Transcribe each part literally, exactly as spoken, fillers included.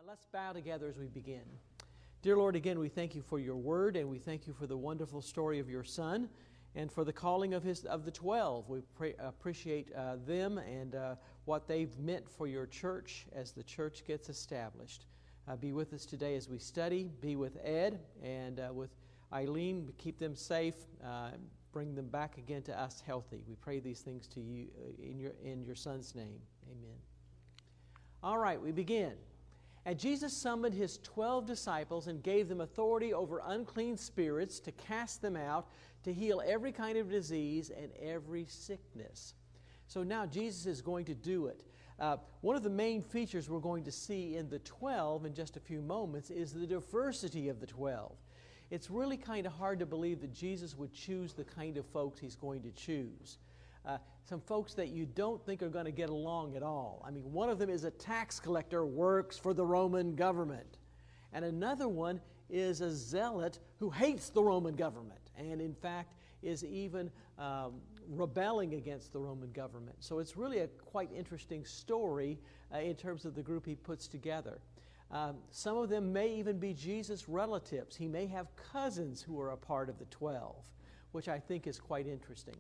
Let's bow together as we begin. Dear Lord, again, we thank you for your word, and we thank you for the wonderful story of your Son, and for the calling of his of the twelve. We pray, appreciate uh, them and uh, what they've meant for your church as the church gets established. Uh, be with us today as we study. Be with Ed and uh, with Eileen. Keep them safe. Uh, bring them back again to us healthy. We pray these things to you uh, in your in your Son's name. Amen. All right, we begin. And Jesus summoned his twelve disciples and gave them authority over unclean spirits to cast them out, to heal every kind of disease and every sickness. So now Jesus is going to do it. Uh, one of the main features we're going to see in the twelve in just a few moments is the diversity of the twelve. It's really kind of hard to believe that Jesus would choose the kind of folks he's going to choose. Uh, some folks that you don't think are going to get along at all. I mean, one of them is a tax collector, works for the Roman government. And another one is a zealot who hates the Roman government and, in fact, is even um, rebelling against the Roman government. So it's really a quite interesting story uh, in terms of the group he puts together. Um, some of them may even be Jesus' relatives. He may have cousins who are a part of the twelve, which I think is quite interesting.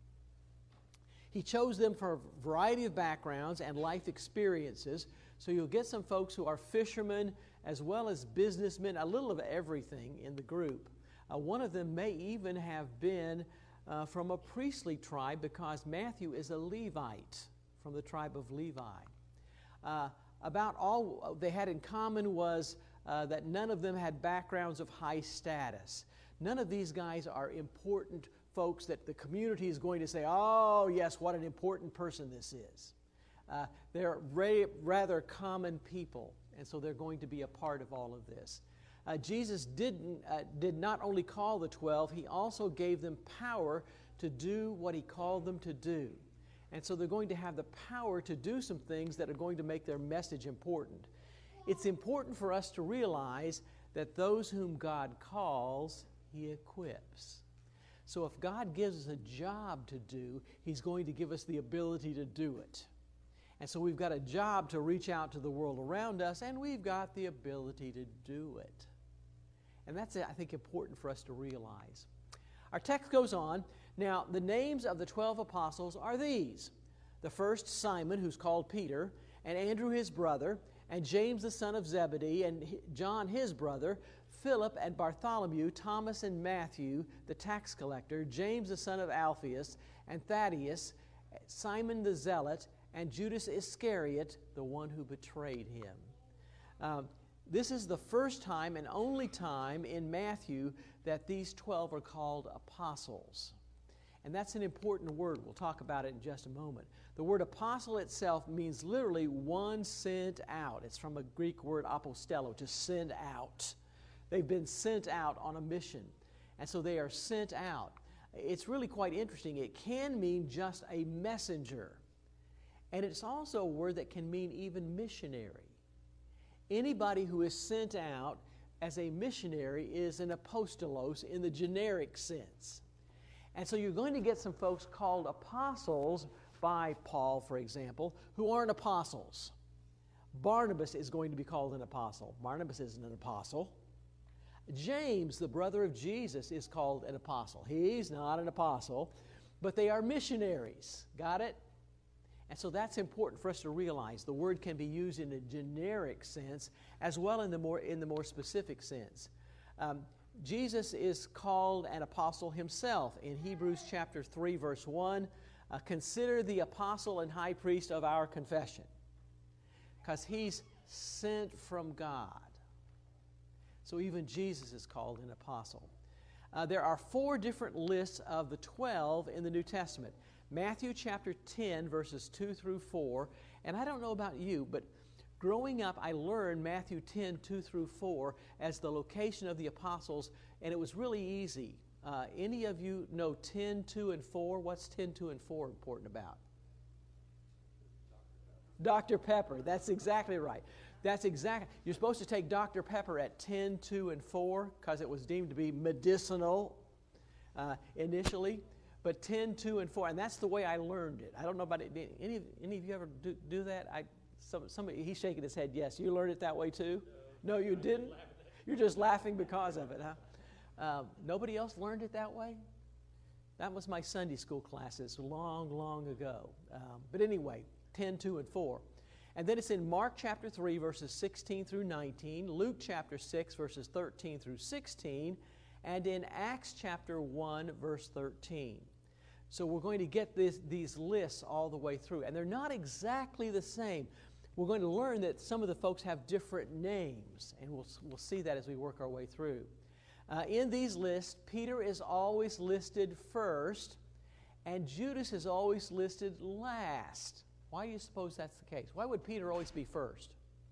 He chose them for a variety of backgrounds and life experiences, so you'll get some folks who are fishermen as well as businessmen, a little of everything in the group. Uh, one of them may even have been uh, from a priestly tribe, because Matthew is a Levite from the tribe of Levi. Uh, about all they had in common was uh, that none of them had backgrounds of high status. None of these guys are important folks that the community is going to say, oh, yes, what an important person this is. Uh, they're ra- rather common people, and so they're going to be a part of all of this. Uh, Jesus didn't, uh, did not only call the twelve, he also gave them power to do what he called them to do. And so they're going to have the power to do some things that are going to make their message important. It's important for us to realize that those whom God calls, he equips. So if God gives us a job to do, he's going to give us the ability to do it. And so we've got a job to reach out to the world around us, and we've got the ability to do it. And that's, I think, important for us to realize. Our text goes on. Now, the names of the twelve apostles are these. The first, Simon, who's called Peter, and Andrew his brother, and James the son of Zebedee, and John his brother, Philip and Bartholomew, Thomas and Matthew, the tax collector, James the son of Alphaeus, and Thaddeus, Simon the zealot, and Judas Iscariot, the one who betrayed him. Um, this is the first time and only time in Matthew that these twelve are called apostles. And that's an important word. We'll talk about it in just a moment. The word apostle itself means literally one sent out. It's from a Greek word apostello, to send out. They've been sent out on a mission, and so they are sent out. It's really quite interesting. It can mean just a messenger, and it's also a word that can mean even missionary. Anybody who is sent out as a missionary is an apostolos in the generic sense. And so you're going to get some folks called apostles by Paul, for example, who aren't apostles. Barnabas is going to be called an apostle. Barnabas isn't an apostle. James, the brother of Jesus, is called an apostle. He's not an apostle, but they are missionaries. Got it? And so that's important for us to realize. The word can be used in a generic sense as well in the more, in the more specific sense. Um, Jesus is called an apostle himself. In Hebrews chapter three, verse one, uh, consider the apostle and high priest of our confession, because he's sent from God. So even Jesus is called an apostle. Uh, there are four different lists of the twelve in the New Testament. Matthew chapter ten, verses two through four. And I don't know about you, but growing up, I learned Matthew ten, two through four as the location of the apostles, and it was really easy. Uh, any of you know ten, two, and four? What's ten, two, and four important about? Doctor Pepper. That's exactly right. That's exactly, you're supposed to take Doctor Pepper at ten, two, and four because it was deemed to be medicinal uh, initially. But ten, two, and four, and that's the way I learned it. I don't know about it. Any, any of you ever do, do that? I, Some, somebody, he's shaking his head, yes. You learned it that way too? No, no you didn't? You're just laughing because of it, huh? Um, nobody else learned it that way? That was my Sunday school classes long, long ago. Um, but anyway, ten, two, and four. And then it's in Mark chapter three, verses sixteen through nineteen, Luke chapter six, verses thirteen through sixteen, and in Acts chapter one, verse thirteen. So we're going to get this, these lists all the way through. And they're not exactly the same. We're going to learn that some of the folks have different names, and we'll, we'll see that as we work our way through. Uh, in these lists, Peter is always listed first, and Judas is always listed last. Why do you suppose that's the case? Why would Peter always be first?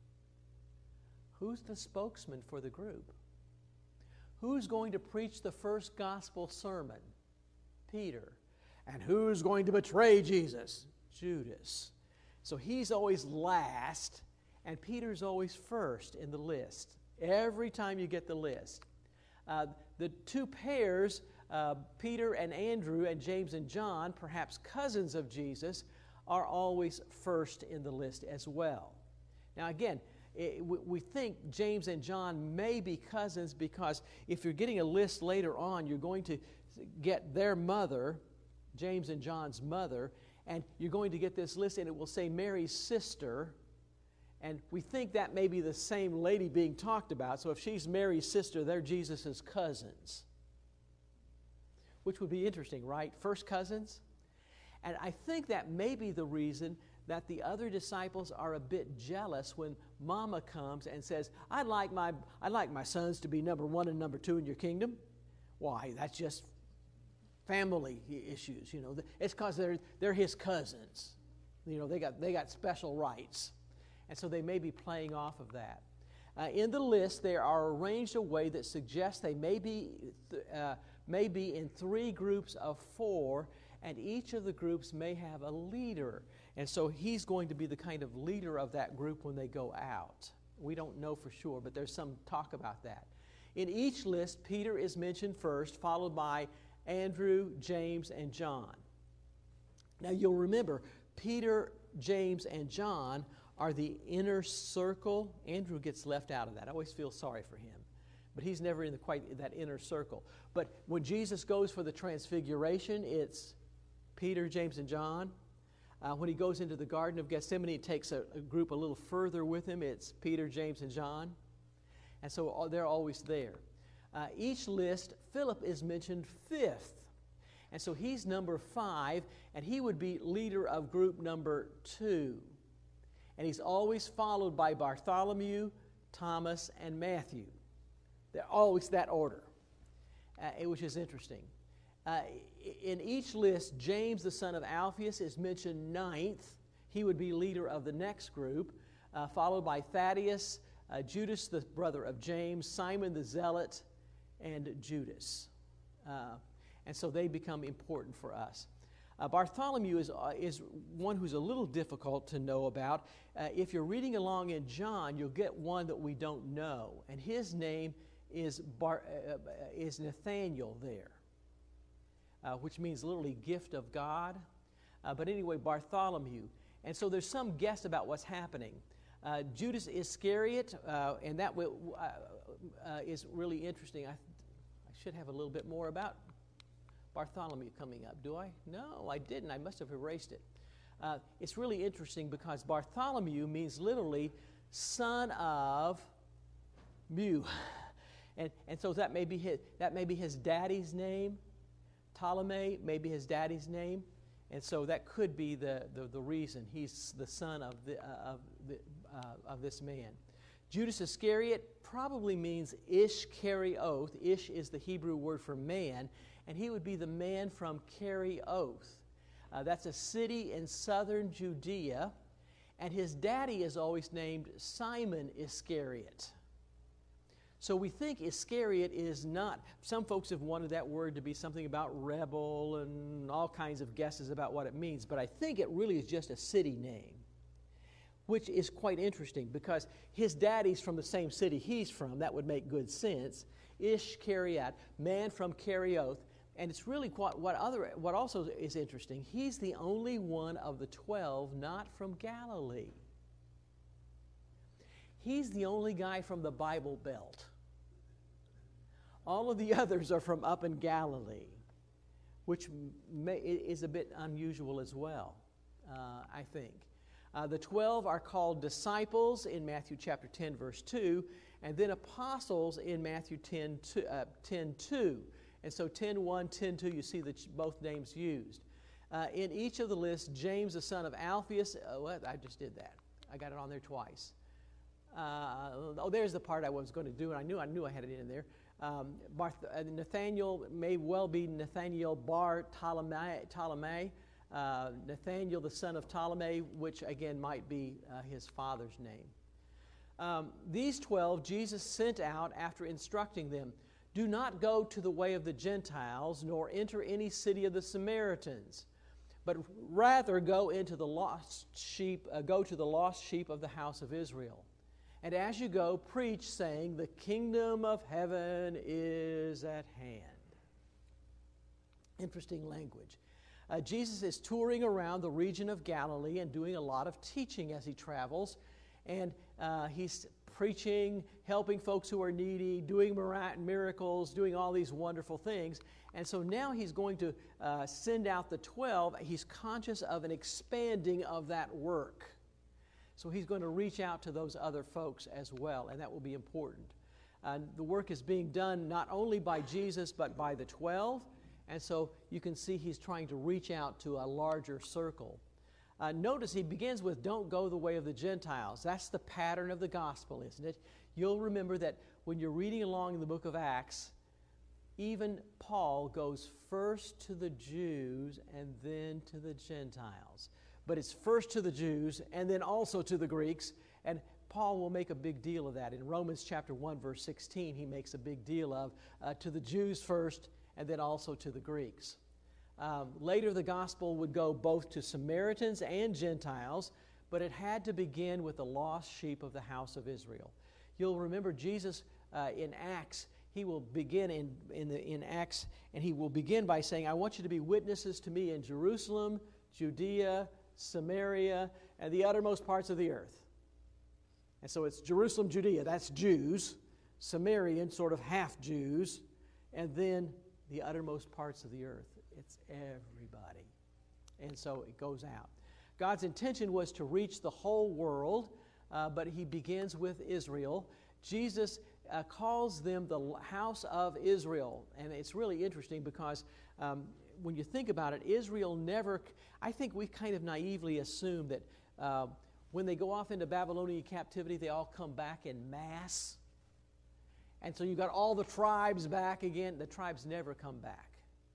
Who's the spokesman for the group? Who's going to preach the first gospel sermon? Peter. And who's going to betray Jesus? Judas. So he's always last, and Peter's always first in the list. Every time you get the list. Uh, the two pairs, uh, Peter and Andrew and James and John, perhaps cousins of Jesus, are always first in the list as well. Now again, it, we, we think James and John may be cousins because if you're getting a list later on, you're going to get their mother, James and John's mother, and you're going to get this list and it will say Mary's sister, and we think that may be the same lady being talked about. So if she's Mary's sister, they're Jesus' cousins, which would be interesting, right? First cousins. And I think that may be the reason that the other disciples are a bit jealous when Mama comes and says, I'd like my, I'd like my sons to be number one and number two in your kingdom. Why? That's just family issues, you know. It's because they're, they're his cousins. You know, they got, they got special rights. And so they may be playing off of that. Uh, in the list, they are arranged a way that suggests they may be, uh, may be in three groups of four, and each of the groups may have a leader. And so he's going to be the kind of leader of that group when they go out. We don't know for sure, but there's some talk about that. In each list, Peter is mentioned first, followed by Andrew, James, and John. Now you'll remember, Peter, James, and John are the inner circle. Andrew gets left out of that. I always feel sorry for him. But he's never in the, quite that inner circle. But when Jesus goes for the transfiguration, it's Peter, James, and John. Uh, when he goes into the Garden of Gethsemane, he takes a, a group a little further with him. It's Peter, James, and John. And so uh, they're always there. Uh, each list, Philip is mentioned fifth. And so he's number five, and he would be leader of group number two. And he's always followed by Bartholomew, Thomas, and Matthew. They're always that order, uh, which is interesting. Uh, in each list, James, the son of Alphaeus, is mentioned ninth. He would be leader of the next group, uh, followed by Thaddeus, uh, Judas, the brother of James, Simon the Zealot, and Judas. Uh, and so they become important for us. Uh, Bartholomew is, uh, is one who's a little difficult to know about. Uh, if you're reading along in John, you'll get one that we don't know. And his name is, Bar, uh, is Nathaniel there, uh, which means literally gift of God. Uh, but anyway, Bartholomew. And so there's some guess about what's happening. Uh, Judas Iscariot, uh, and that will, uh, uh, is really interesting. I, I should have a little bit more about Bartholomew coming up. Do I? No, I didn't. I must have erased it. Uh, it's really interesting because Bartholomew means literally son of Mew. And, and so that may be his, that may be his daddy's name. Ptolemy may be his daddy's name. And so that could be the, the, the reason. He's the son of, the, uh, of, the, uh, of this man. Judas Iscariot probably means Ish-Kerioth. Ish is the Hebrew word for man. And he would be the man from Kerioth. Uh, that's a city in southern Judea. And his daddy is always named Simon Iscariot. So we think Iscariot is not, some folks have wanted that word to be something about rebel and all kinds of guesses about what it means, but I think it really is just a city name, which is quite interesting because his daddy's from the same city he's from. That would make good sense. Ish-Kerioth, man from Kerioth. And it's really quite, what, other, what also is interesting, he's the only one of the twelve not from Galilee. he's the only guy from the Bible Belt. All of the others are from up in Galilee, which may, is a bit unusual as well, uh, I think. Uh, the twelve are called disciples in Matthew chapter ten, verse two, and then apostles in Matthew ten, two. And so ten one, ten two, you see the, both names used. Uh, in each of the lists, James, the son of Alphaeus, uh, what? I just did that. I got it on there twice. Uh, oh, there's the part I was going to do, and I knew I knew I had it in there. Um, Barth- uh, Nathaniel may well be Nathaniel bar Ptolemy, Ptolemy uh, Nathaniel the son of Ptolemy, which again might be uh, his father's name. Um, these twelve Jesus sent out after instructing them, "Do not go to the way of the Gentiles, nor enter any city of the Samaritans, but rather go into the lost sheep, uh, go to the lost sheep of the house of Israel. And as you go, preach, saying, the kingdom of heaven is at hand." Interesting language. Uh, Jesus is touring around the region of Galilee and doing a lot of teaching as he travels. And uh, he's preaching, helping folks who are needy, doing mir- miracles, doing all these wonderful things. And so now he's going to uh, send out the twelve. He's conscious of an expanding of that work. So he's going to reach out to those other folks as well, and that will be important. Uh, the work is being done not only by Jesus, but by the twelve, and so you can see he's trying to reach out to a larger circle. Uh, notice he begins with, "Don't go the way of the Gentiles." That's the pattern of the gospel, isn't it? You'll remember that when you're reading along in the book of Acts, even Paul goes first to the Jews and then to the Gentiles. But it's first to the Jews and then also to the Greeks. And Paul will make a big deal of that. In Romans chapter one, verse sixteen, he makes a big deal of uh, to the Jews first and then also to the Greeks. Um, later, the gospel would go both to Samaritans and Gentiles, but it had to begin with the lost sheep of the house of Israel. You'll remember Jesus uh, in Acts, he will begin in, in, the, in Acts, and he will begin by saying, "I want you to be witnesses to me in Jerusalem, Judea, Samaria, and the uttermost parts of the earth." And so it's Jerusalem, Judea, that's Jews, Samarian, sort of half Jews, and then the uttermost parts of the earth. It's everybody. And so it goes out. God's intention was to reach the whole world, uh, but he begins with Israel. Jesus uh, calls them the house of Israel, and it's really interesting because um, when you think about it, Israel never, I think we kind of naively assume that uh, when they go off into Babylonian captivity, they all come back in mass. And so you've got all the tribes back again. The tribes never come back.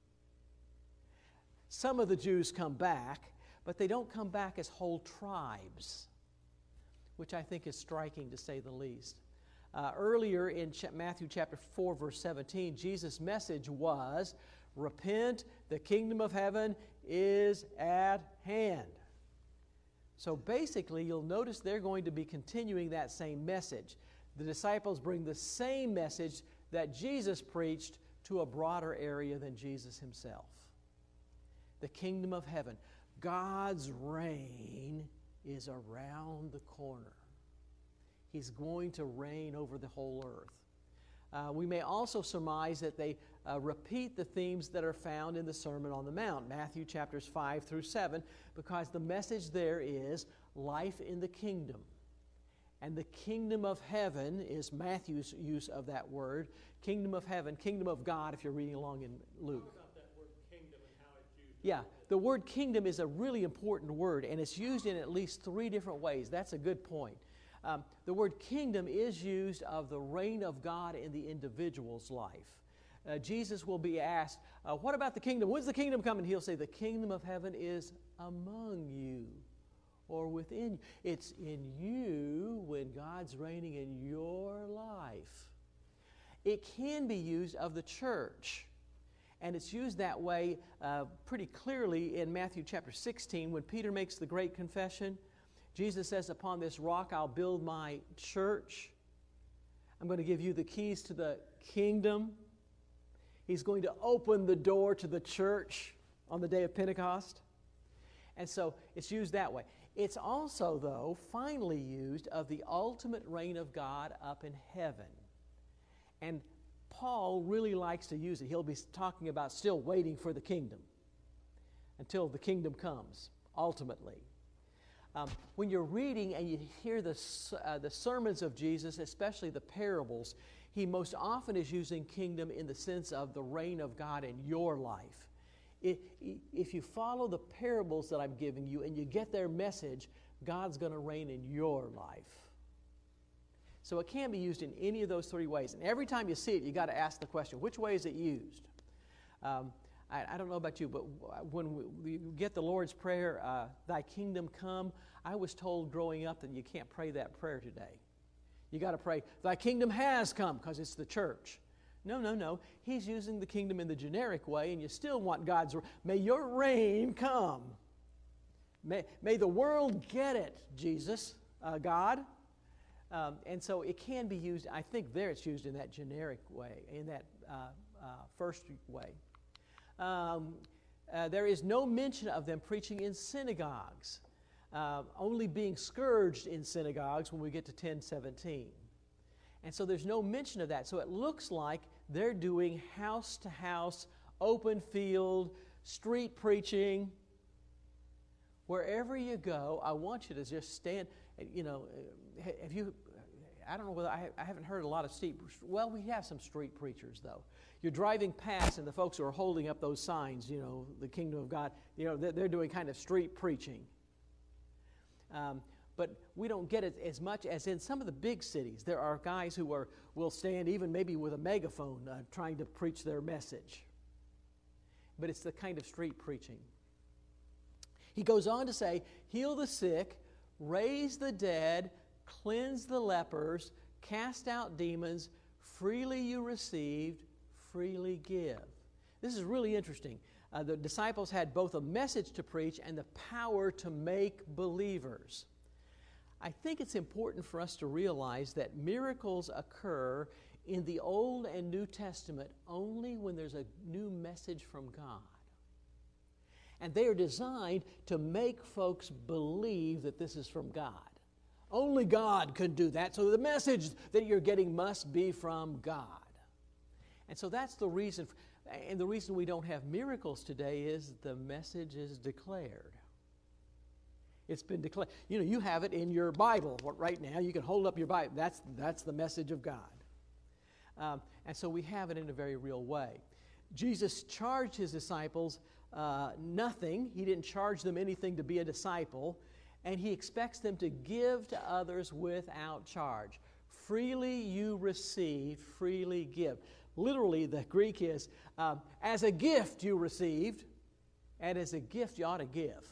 Some of the Jews come back, but they don't come back as whole tribes, which I think is striking to say the least. Uh, earlier in Ch- Matthew chapter four, verse seventeen, Jesus' message was, "Repent, the kingdom of heaven is at hand." So basically, you'll notice they're going to be continuing that same message. The disciples bring the same message that Jesus preached to a broader area than Jesus himself. The kingdom of heaven. God's reign is around the corner. He's going to reign over the whole earth. Uh, we may also surmise that they uh, repeat the themes that are found in the Sermon on the Mount, Matthew chapters five through seven, because the message there is life in the kingdom. And the kingdom of heaven is Matthew's use of that word. Kingdom of heaven, kingdom of God, if you're reading along in Luke. Talk about that word kingdom and how it's used. Yeah, the word kingdom is a really important word, and it's used in at least three different ways. That's a good point. Um, the word kingdom is used of the reign of God in the individual's life. Uh, Jesus will be asked, uh, what about the kingdom? When's the kingdom coming? He'll say, the kingdom of heaven is among you or within you. It's in you when God's reigning in your life. It can be used of the church. And it's used that way uh, pretty clearly in Matthew chapter sixteen when Peter makes the great confession. Jesus says, upon this rock I'll build my church. I'm going to give you the keys to the kingdom. He's going to open the door to the church on the day of Pentecost. And so it's used that way. It's also, though, finally used of the ultimate reign of God up in heaven. And Paul really likes to use it. He'll be talking about still waiting for the kingdom until the kingdom comes, ultimately. Um, when you're reading and you hear the, uh, the sermons of Jesus, especially the parables, he most often is using kingdom in the sense of the reign of God in your life. If, if you follow the parables that I'm giving you and you get their message, God's going to reign in your life. So it can be used in any of those three ways. And every time you see it, you got to ask the question, which way is it used? Um, I, I don't know about you, but when we, we get the Lord's Prayer, uh, thy kingdom come, I was told growing up that you can't pray that prayer today. You got to pray, thy kingdom has come, because it's the church. No, no, no. He's using the kingdom in the generic way, and you still want God's, may your reign come. May, may the world get it, Jesus, uh, God. Um, and so it can be used, I think there it's used in that generic way, in that uh, uh, first way. Um, uh, there is no mention of them preaching in synagogues, uh, only being scourged in synagogues when we get to ten seventeen. And so there's no mention of that. So it looks like they're doing house-to-house, open field, street preaching. Wherever you go, I want you to just stand, you know, have you, I don't know whether, I, I haven't heard a lot of street, well, we have some street preachers, though. You're driving past, and the folks who are holding up those signs, you know, the kingdom of God, you know, they're, they're doing kind of street preaching. Um, But we don't get it as much as in some of the big cities. There are guys who are will stand even maybe with a megaphone uh, trying to preach their message. But it's the kind of street preaching. He goes on to say, heal the sick, raise the dead, cleanse the lepers, cast out demons, freely you received, freely give. This is really interesting. Uh, the disciples had both a message to preach and the power to make believers. I think it's important for us to realize that miracles occur in the Old and New Testament only when there's a new message from God. And they are designed to make folks believe that this is from God. Only God can do that, so the message that you're getting must be from God. And so that's the reason, and the reason we don't have miracles today is the message is declared. It's been declared. You know, you have it in your Bible right now. You can hold up your Bible. That's, that's the message of God. Um, and so we have it in a very real way. Jesus charged his disciples uh, nothing. He didn't charge them anything to be a disciple. And he expects them to give to others without charge. Freely you receive, freely give. Literally, the Greek is, uh, as a gift you received, and as a gift you ought to give.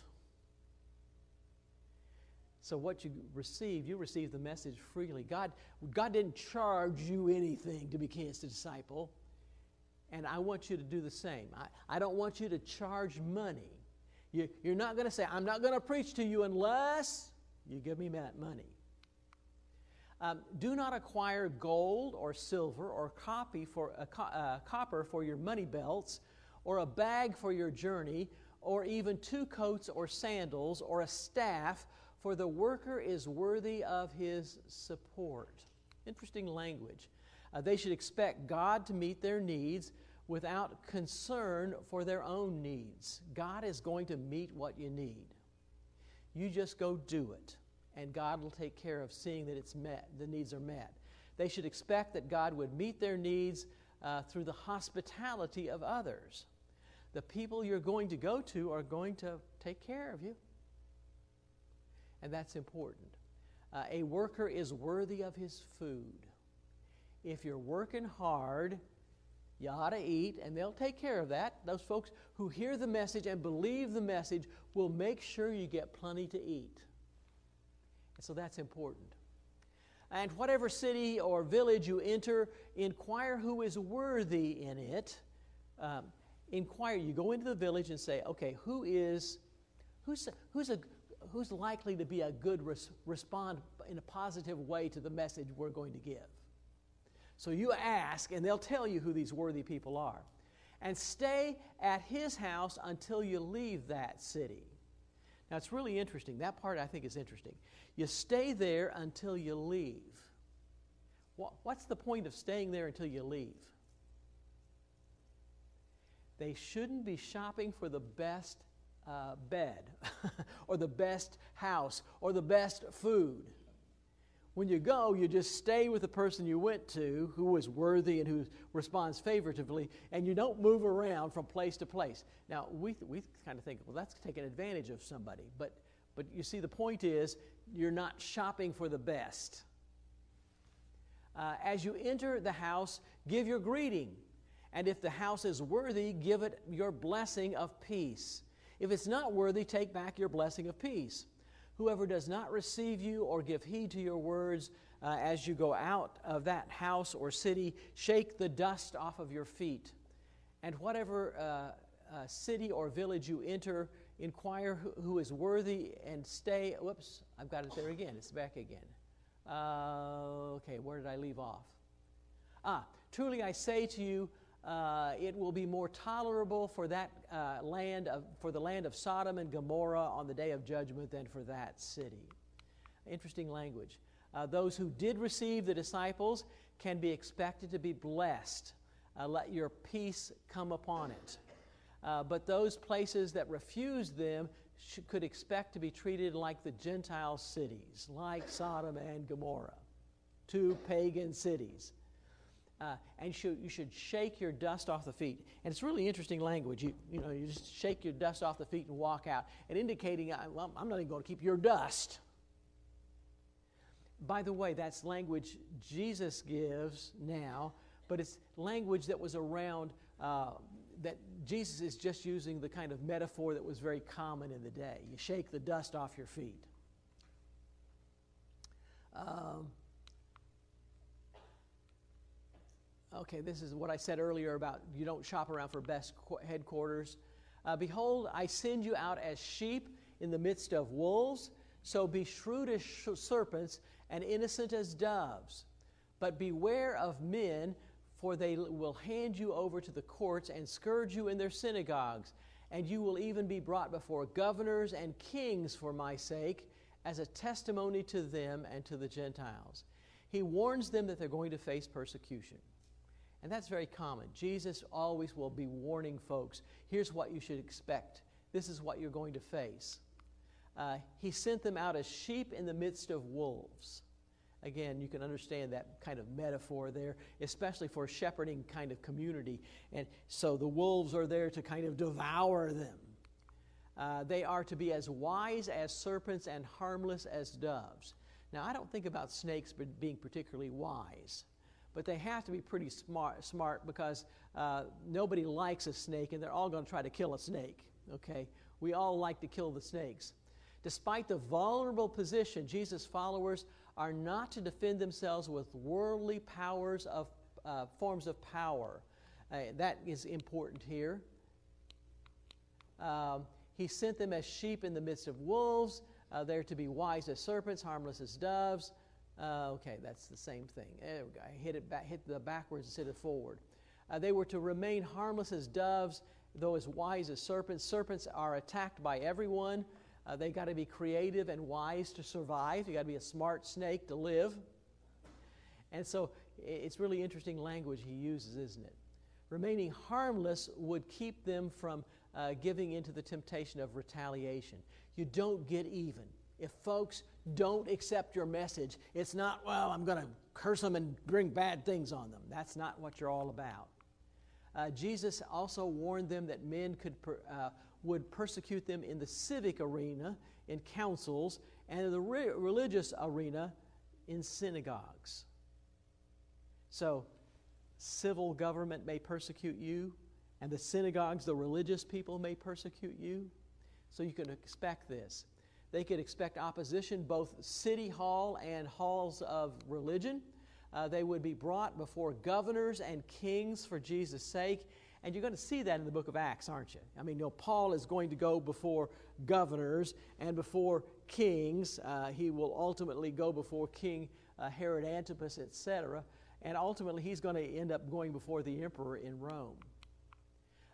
So what you receive, you receive the message freely. God, God didn't charge you anything to become his disciple. And I want you to do the same. I, I don't want you to charge money. You, you're not going to say, I'm not going to preach to you unless you give me that money. Um, do not acquire gold or silver or copy for a co- uh, copper for your money belts, or a bag for your journey, or even two coats or sandals or a staff, for the worker is worthy of his support. Interesting language. Uh, they should expect God to meet their needs without concern for their own needs. God is going to meet what you need. You just go do it, and God will take care of seeing that it's met, the needs are met. They should expect that God would meet their needs uh, through the hospitality of others. The people you're going to go to are going to take care of you. And that's important. Uh, a worker is worthy of his food. If you're working hard, you ought to eat, and they'll take care of that. Those folks who hear the message and believe the message will make sure you get plenty to eat. And so that's important. And whatever city or village you enter, inquire who is worthy in it. Um, inquire. You go into the village and say, okay, who is, who's, who's a who's likely to be a good res- respond in a positive way to the message we're going to give. So you ask, and they'll tell you who these worthy people are. And stay at his house until you leave that city. Now, it's really interesting. That part I think is interesting. You stay there until you leave. What's the point of staying there until you leave? They shouldn't be shopping for the best uh, bed or the best house or the best food. When you go, you just stay with the person you went to who is worthy and who responds favoritively, and you don't move around from place to place. Now, we, we kind of think, well, that's taking advantage of somebody. But, but you see, the point is, you're not shopping for the best. Uh, as you enter the house, give your greeting. And if the house is worthy, give it your blessing of peace. If it's not worthy, take back your blessing of peace. Whoever does not receive you or give heed to your words uh, as you go out of that house or city, shake the dust off of your feet. And whatever uh, uh, city or village you enter, inquire who, who is worthy and stay. Whoops, I've got it there again. It's back again. Uh, okay, where did I leave off? Ah, truly I say to you, uh, it will be more tolerable for that uh, land of, for the land of Sodom and Gomorrah on the day of judgment than for that city. Interesting language. Uh, those who did receive the disciples can be expected to be blessed. Uh, let your peace come upon it. Uh, but those places that refused them should, could expect to be treated like the Gentile cities, like Sodom and Gomorrah, two pagan cities. Uh, and should, you should shake your dust off the feet. And it's really interesting language. You, you know, you just shake your dust off the feet and walk out, and indicating, well, I'm not even going to keep your dust. By the way, that's language Jesus gives now, but it's language that was around, uh, that Jesus is just using the kind of metaphor that was very common in the day. You shake the dust off your feet. Um, Okay, this is what I said earlier about you don't shop around for best headquarters. Uh, Behold, I send you out as sheep in the midst of wolves, so be shrewd as sh- serpents and innocent as doves. But beware of men, for they will hand you over to the courts and scourge you in their synagogues, and you will even be brought before governors and kings for my sake, as a testimony to them and to the Gentiles. He warns them that they're going to face persecution. And that's very common. Jesus always will be warning folks, here's what you should expect. This is what you're going to face. Uh, he sent them out as sheep in the midst of wolves. Again, you can understand that kind of metaphor there, especially for a shepherding kind of community. And so the wolves are there to kind of devour them. Uh, they are to be as wise as serpents and harmless as doves. Now, I don't think about snakes being particularly wise. But they have to be pretty smart, smart because uh, nobody likes a snake, and they're all going to try to kill a snake, okay? We all like to kill the snakes. Despite the vulnerable position, Jesus' followers are not to defend themselves with worldly powers of uh, forms of power. Uh, that is important here. Um, he sent them as sheep in the midst of wolves. Uh, they're to be wise as serpents, harmless as doves. Uh, okay, that's the same thing. There we go. I hit it back, hit the backwards instead of forward. Uh, they were to remain harmless as doves, though as wise as serpents. Serpents are attacked by everyone. Uh, they got to be creative and wise to survive. You got to be a smart snake to live. And so it's really interesting language he uses, isn't it? Remaining harmless would keep them from uh, giving into the temptation of retaliation. You don't get even. If folks don't accept your message, it's not, well, I'm going to curse them and bring bad things on them. That's not what you're all about. Uh, Jesus also warned them that men could per, uh, would persecute them in the civic arena, in councils, and in the re- religious arena, in synagogues. So, civil government may persecute you, and the synagogues, the religious people, may persecute you. So you can expect this. They could expect opposition, both city hall and halls of religion. Uh, they would be brought before governors and kings for Jesus' sake. And you're going to see that in the book of Acts, aren't you? I mean, you know, Paul is going to go before governors and before kings. Uh, he will ultimately go before King uh, Herod Antipas, et cetera. And ultimately, he's going to end up going before the emperor in Rome.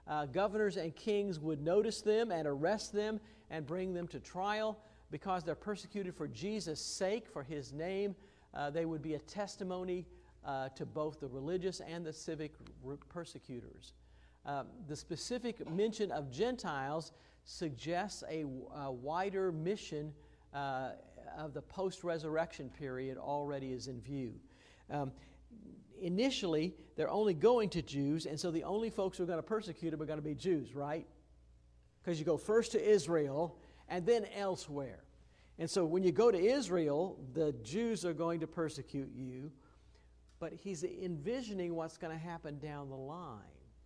Uh, governors and kings would notice them and arrest them and bring them to trial. Because they're persecuted for Jesus' sake, for His name, uh, they would be a testimony uh, to both the religious and the civic persecutors. Uh, the specific mention of Gentiles suggests a, a wider mission uh, of the post-resurrection period already is in view. Um, initially, they're only going to Jews, and so the only folks who are going to persecute them are going to be Jews, right? Because you go first to Israel and then elsewhere. And so when you go to Israel, the Jews are going to persecute you, but he's envisioning what's going to happen down the line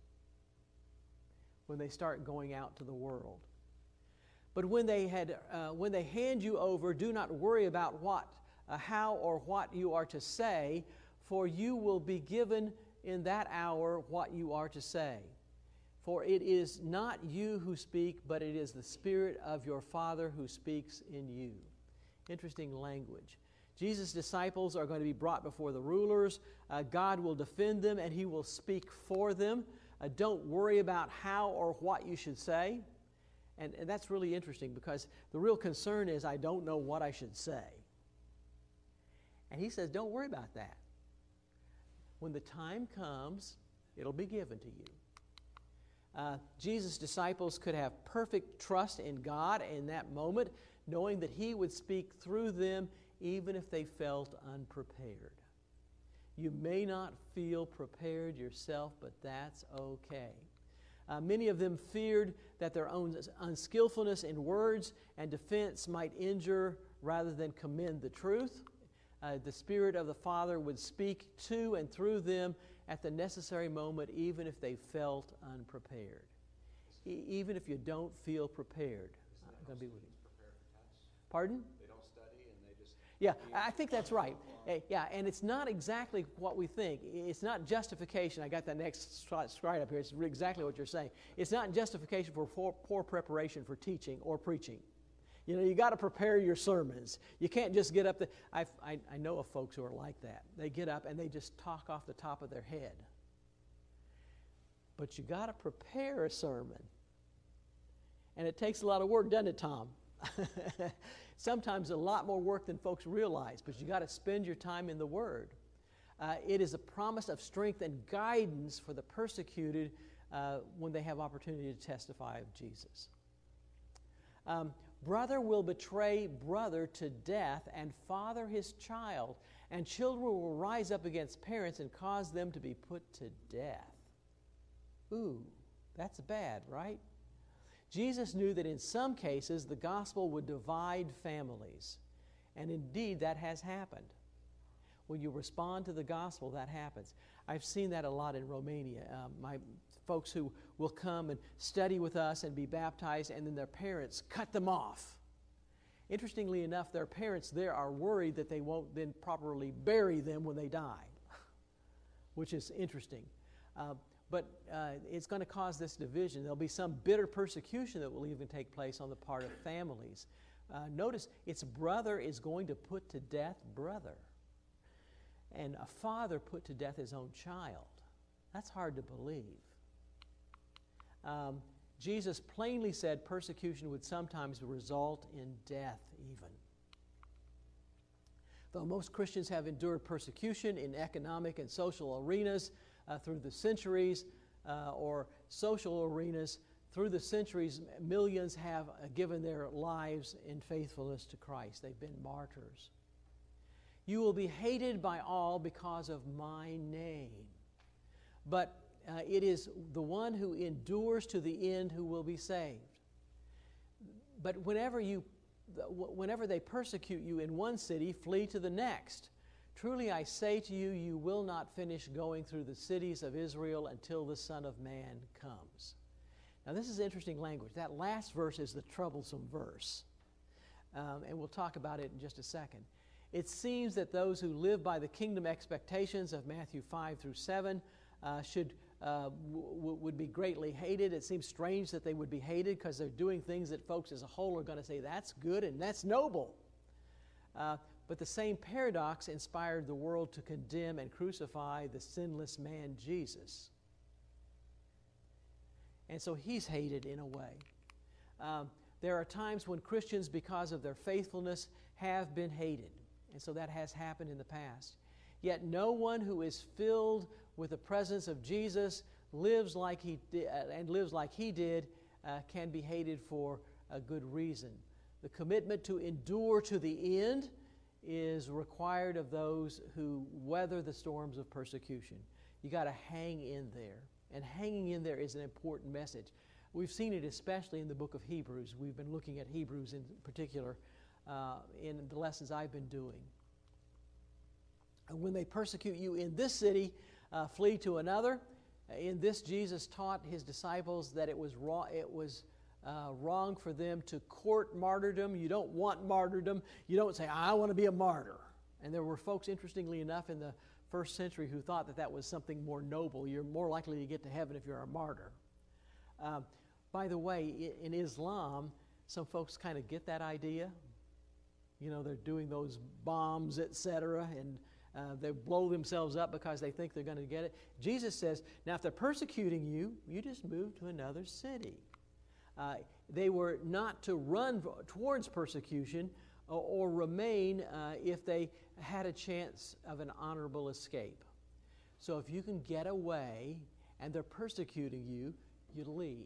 when they start going out to the world. But when they had, uh, when they hand you over, do not worry about what, uh, how, or what you are to say, for you will be given in that hour what you are to say. For it is not you who speak, but it is the Spirit of your Father who speaks in you. Interesting language. Jesus' disciples are going to be brought before the rulers. Uh, God will defend them and He will speak for them. Uh, don't worry about how or what you should say. And, and that's really interesting because the real concern is I don't know what I should say. And He says, don't worry about that. When the time comes, it'll be given to you. Uh, Jesus' disciples could have perfect trust in God in that moment, knowing that He would speak through them even if they felt unprepared. You may not feel prepared yourself, but that's okay. Uh, many of them feared that their own unskillfulness in words and defense might injure rather than commend the truth. Uh, the Spirit of the Father would speak to and through them at the necessary moment, even if they felt unprepared. E- even if you don't feel prepared. I'm going to be with you. Pardon? They don't study and they just... Yeah, I think that's right. Uh, yeah, and it's not exactly what we think. It's not justification. I got that next slide up here. It's exactly what you're saying. It's not justification for poor, poor preparation for teaching or preaching. You know, you got to prepare your sermons. You can't just get up there. I, I, I know of folks who are like that. They get up and they just talk off the top of their head. But you got to prepare a sermon. And it takes a lot of work, doesn't it, Tom? Sometimes a lot more work than folks realize, but you got to spend your time in the Word. Uh, it is a promise of strength and guidance for the persecuted uh, when they have opportunity to testify of Jesus. Um, brother will betray brother to death and father his child, and children will rise up against parents and cause them to be put to death. Ooh, that's bad, right? Jesus knew that in some cases the gospel would divide families. And indeed, that has happened. When you respond to the gospel, that happens. I've seen that a lot in Romania. Um, my folks who will come and study with us and be baptized, and then their parents cut them off. Interestingly enough, their parents there are worried that they won't then properly bury them when they die, which is interesting. Uh, But uh, it's going to cause this division. There'll be some bitter persecution that will even take place on the part of families. Uh, notice, its brother is going to put to death brother. And a father put to death his own child. That's hard to believe. Um, Jesus plainly said persecution would sometimes result in death even. Though most Christians have endured persecution in economic and social arenas, Uh, through the centuries uh, or social arenas, through the centuries, millions have uh, given their lives in faithfulness to Christ. They've been martyrs. You will be hated by all because of my name. But uh, it is the one who endures to the end who will be saved. But whenever you, whenever they persecute you in one city, flee to the next. Truly I say to you, you will not finish going through the cities of Israel until the Son of Man comes. Now this is interesting language. That last verse is the troublesome verse. Um, and we'll talk about it in just a second. It seems that those who live by the kingdom expectations of Matthew five through seven uh, should, uh, w- would be greatly hated. It seems strange that they would be hated because they're doing things that folks as a whole are going to say, that's good and that's noble. Uh, But the same paradox inspired the world to condemn and crucify the sinless man Jesus. And so he's hated in a way. Um, there are times when Christians, because of their faithfulness, have been hated. And so that has happened in the past. Yet no one who is filled with the presence of Jesus lives like he did, uh, and lives like he did uh, can be hated for a good reason. The commitment to endure to the end is required of those who weather the storms of persecution. You got to hang in there. And hanging in there is an important message. We've seen it especially in the book of Hebrews. We've been looking at Hebrews in particular uh, in the lessons I've been doing. And when they persecute you in this city, uh, flee to another. In this, Jesus taught his disciples that it was wrong, it was uh, wrong for them to court martyrdom. You don't want martyrdom. You don't say, I want to be a martyr. And there were folks, interestingly enough, in the first century who thought that that was something more noble. You're more likely to get to heaven if you're a martyr. Uh, by the way, in Islam, some folks kind of get that idea. You know, they're doing those bombs, et cetera, and uh, they blow themselves up because they think they're going to get it. Jesus says, now if they're persecuting you, you just move to another city. Uh, they were not to run towards persecution or, or remain uh, if they had a chance of an honorable escape. So if you can get away and they're persecuting you, you leave.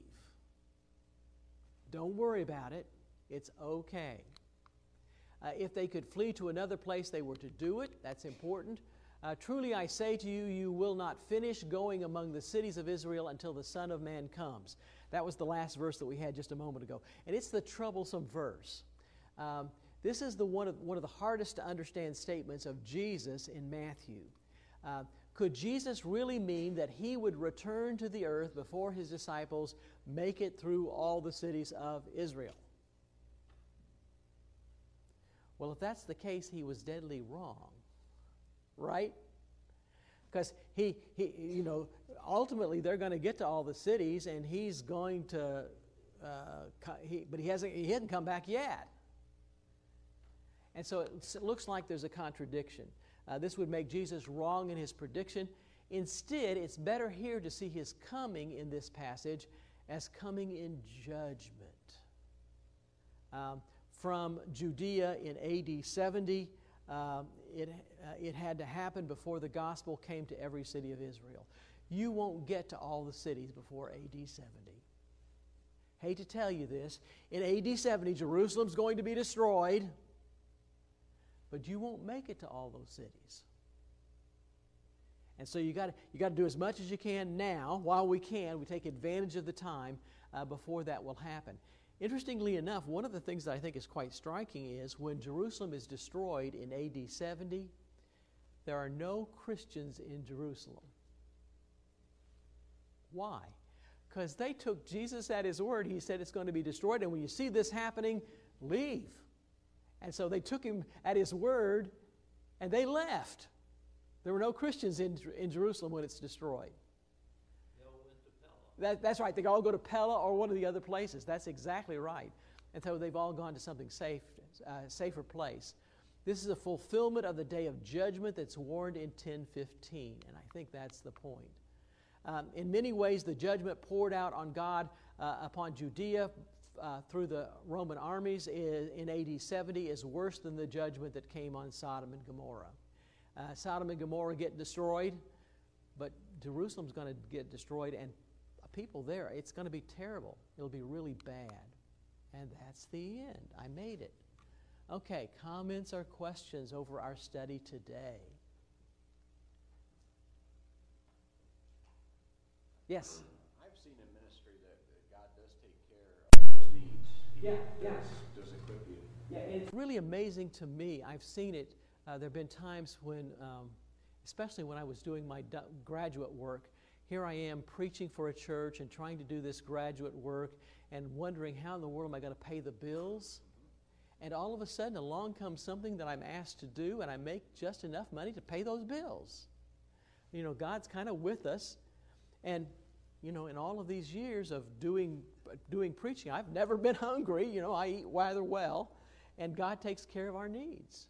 Don't worry about it. It's okay. Uh, if they could flee to another place, they were to do it. That's important. Uh, Truly I say to you, you will not finish going among the cities of Israel until the Son of Man comes. That was the last verse that we had just a moment ago. And it's the troublesome verse. Um, this is the one of, one of the hardest to understand statements of Jesus in Matthew. Uh, could Jesus really mean that he would return to the earth before his disciples make it through all the cities of Israel? Well, if that's the case, he was deadly wrong, right? Because he, he, you know, ultimately they're going to get to all the cities, and he's going to, uh, he, but he hasn't, he hasn't come back yet. And so it looks like there's a contradiction. Uh, this would make Jesus wrong in his prediction. Instead, it's better here to see his coming in this passage as coming in judgment. Um, from Judea in A D seventy, um, it, uh, it had to happen before the gospel came to every city of Israel. You won't get to all the cities before A D seventy. Hate to tell you this, in A D seventy, Jerusalem's going to be destroyed, but you won't make it to all those cities. And so you got you got to do as much as you can now, while we can. We take advantage of the time uh, before that will happen. Interestingly enough, one of the things that I think is quite striking is when Jerusalem is destroyed in A D seventy, there are no Christians in Jerusalem. Why? Because they took Jesus at his word. He said it's going to be destroyed, and when you see this happening, leave. And so they took him at his word, and they left. There were no Christians in, in Jerusalem when it's destroyed. They all went to Pella. That, that's right. They all go to Pella or one of the other places. That's exactly right. And so they've all gone to something safe, uh, safer place. This is a fulfillment of the day of judgment that's warned in ten fifteen, and I think that's the point. Um, in many ways, the judgment poured out on God uh, upon Judea uh, through the Roman armies in, in A D seventy is worse than the judgment that came on Sodom and Gomorrah. Uh, Sodom and Gomorrah get destroyed, but Jerusalem's going to get destroyed, and people there, it's going to be terrible. It'll be really bad. And that's the end. I made it. Okay, comments or questions over our study today? Yes? I've seen in ministry that, that God does take care of those needs. He Yeah, does, yeah. does equip you. Yeah, and it's really amazing to me. I've seen it. Uh, there have been times when, um, especially when I was doing my du- graduate work, here I am preaching for a church and trying to do this graduate work and wondering how in the world am I going to pay the bills? And all of a sudden along comes something that I'm asked to do, and I make just enough money to pay those bills. You know, God's kind of with us. And, you know, in all of these years of doing doing preaching, I've never been hungry. You know, I eat rather well, and God takes care of our needs.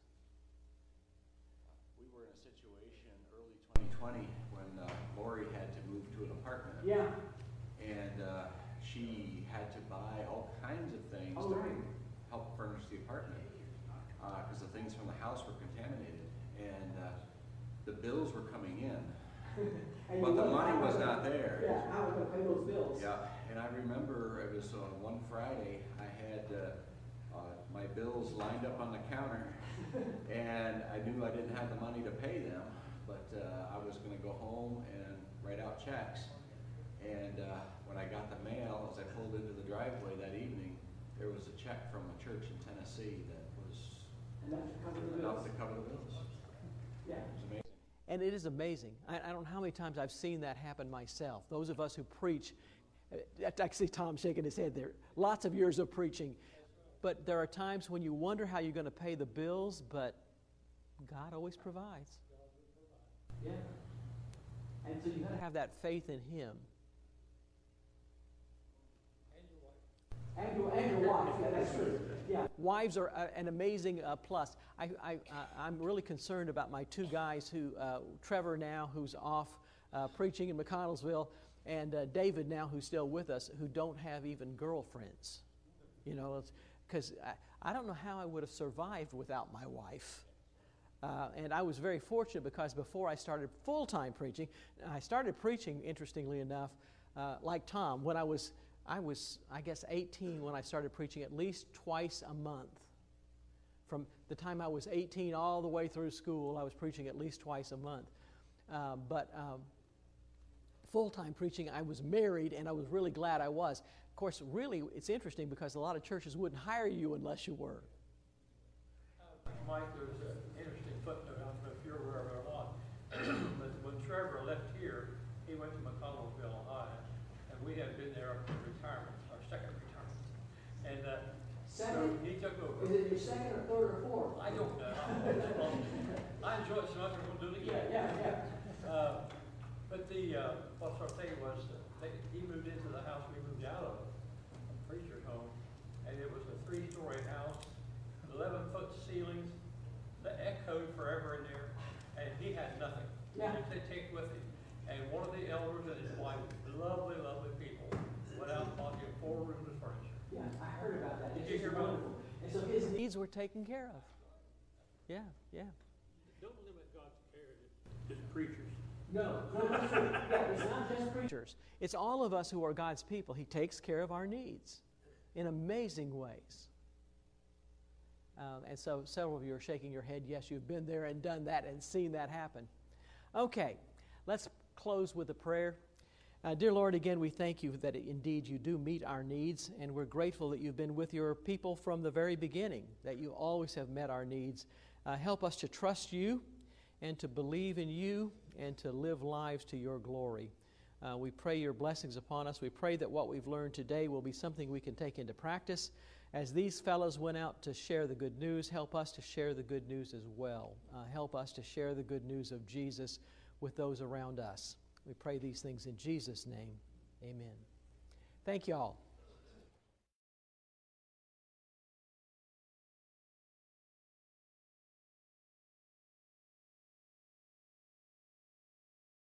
We were in a situation early twenty twenty when uh, Lori had to move to an apartment. Yeah. And uh, she had to buy all kinds of things Oh, to right. help furnish the apartment because the things from the house were contaminated, and uh, the bills were coming in, but the money was not there. Yeah, how are we going to pay those bills? Yeah, and I remember it was uh, one Friday, I had uh, uh, my bills lined up on the counter, and I knew I didn't have the money to pay them, but uh, I was going to go home and write out checks. And uh, when I got the mail, as I pulled into the driveway that evening, there was a check from a church in Tennessee that was Enough to cover the enough bills. to cover the bills. Yeah. It was amazing. And it is amazing. I, I don't know how many times I've seen that happen myself. Those of us who preach, uh, I see Tom shaking his head there. Lots of years of preaching. But there are times when you wonder how you're going to pay the bills, but God always provides. Yeah. And so you got to have that faith in Him. And your, and your wife, yeah, that's true. Yeah. Wives are uh, an amazing uh, plus. I, I, I, I'm really concerned about my two guys who, uh, Trevor now, who's off uh, preaching in McConnellsville, and uh, David now, who's still with us, who don't have even girlfriends. You know, because I, I don't know how I would have survived without my wife. Uh, and I was very fortunate because before I started full-time preaching, I started preaching, interestingly enough, uh, like Tom, when I was I was, I guess, eighteen when I started preaching at least twice a month. From the time I was eighteen all the way through school, I was preaching at least twice a month. Uh, but um, full-time preaching, I was married, and I was really glad I was. Of course, really, it's interesting because a lot of churches wouldn't hire you unless you were. Uh, Mike, there's an interesting footnote. I don't know if you're aware of it or not. But when Trevor left here, he went to McConnellsville, Ohio, and we had been there up to retirement, our second retirement. And uh, so Second? he took over. Is it your second or third or fourth? I don't know. I enjoy it so much, I'm going to do it again. Yeah, yeah, yeah. Uh, but the, uh, what I was saying was, that they, he moved into the house we moved out of, a preacher's home, and it was a three-story house, eleven-foot ceilings, that echoed forever in there, and he had nothing. Yeah. He could take with him. And one of the elders and his wife, lovely, lovely people, went out and bought him four rooms of furniture. Yeah, I heard about that. Did It's you hear just about it? wonderful. And so his needs were taken care of. Yeah, yeah. Don't limit God's care to just preachers. No, no, that's true. Yeah, it's not just preachers. It's all of us who are God's people. He takes care of our needs in amazing ways. Um, and so several of you are shaking your head. Yes, you've been there and done that and seen that happen. Okay, let's close with a prayer. Uh, dear Lord, again, we thank you that indeed you do meet our needs, and we're grateful that you've been with your people from the very beginning, that you always have met our needs. Uh, help us to trust you and to believe in you and to live lives to your glory. Uh, we pray your blessings upon us. We pray that what we've learned today will be something we can take into practice. As these fellows went out to share the good news, help us to share the good news as well. Uh, help us to share the good news of Jesus with those around us. We pray these things in Jesus' name. Amen. Thank you all.